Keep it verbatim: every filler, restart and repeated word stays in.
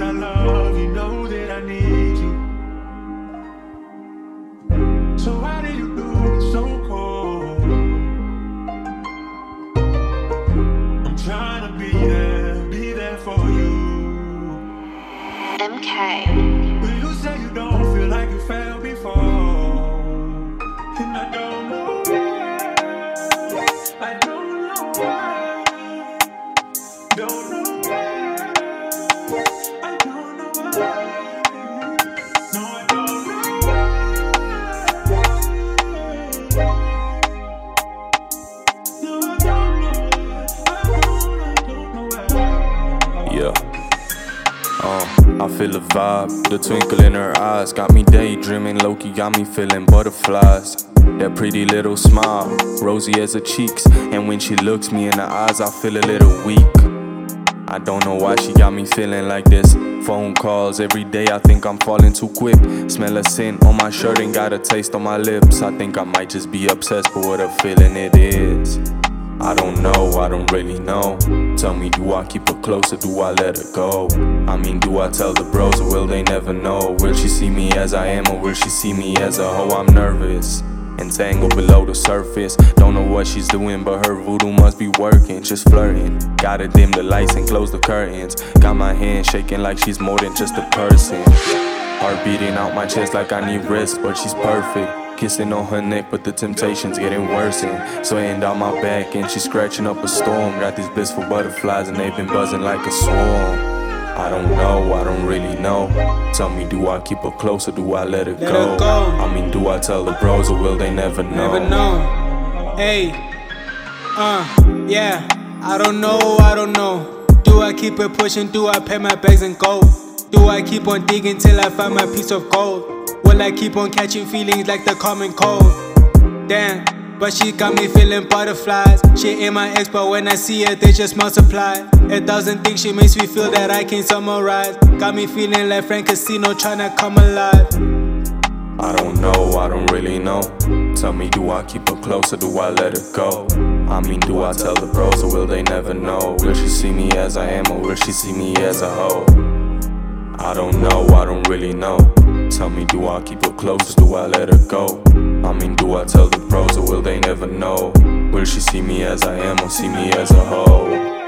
my love, you know that I need you. So why do you do me so cold? I'm trying to be there, be there for you. M K. But you say you don't feel like you felt before, and I don't know why. I don't know why. Don't know why. I don't know why. No, I don't know why. No, I don't know why. I don't, I don't know why. Yeah. Uh, I feel a vibe, the twinkle in her eyes got me daydreaming, low-key got me feeling butterflies. That pretty little smile, rosy as her cheeks, and when she looks me in the eyes, I feel a little weak. I don't know why she got me feeling like this. Phone calls every day, I think I'm falling too quick. Smell a scent on my shirt and got a taste on my lips. I think I might just be obsessed with what a feeling it is. I don't know, I don't really know. Tell me, do I keep her close or do I let her go? I mean, do I tell the bros or will they never know? Will she see me as I am or will she see me as a hoe? I'm nervous, entangled below the surface. Don't know what she's doing, but her voodoo must be working. Just flirting, gotta dim the lights and close the curtains. Got my hand shaking like she's more than just a person. Heart beating out my chest like I need rest, but she's perfect. Kissing on her neck, but the temptation's getting worse. And swaying down my back, and she's scratching up a storm. Got these blissful butterflies, and they've been buzzing like a swarm. I don't know, I don't really know. Tell me, do I keep her close or do I let her, Let go? her go. I mean, do I tell the bros or will they never know? Never know. Hey, uh, yeah. I don't know, I don't know. Do I keep it pushing? Do I pay my bags and go? Do I keep on digging till I find my piece of gold? Will I keep on catching feelings like the common cold? Damn, but she got me feeling butterflies. She ain't my ex, but when I see her, they just multiply. A thousand things she makes me feel that I can't summarize. Got me feeling like Frank Casino tryna come alive. I don't know, I don't really know. Tell me, do I keep her close or do I let her go? I mean, do I tell the bros or will they never know? Will she see me as I am or will she see me as a hoe? I don't know, I don't really know. Tell me, do I keep her close or do I let her go? I mean, do I tell the bros or will they never know? Will she see me as I am or see me as a hoe?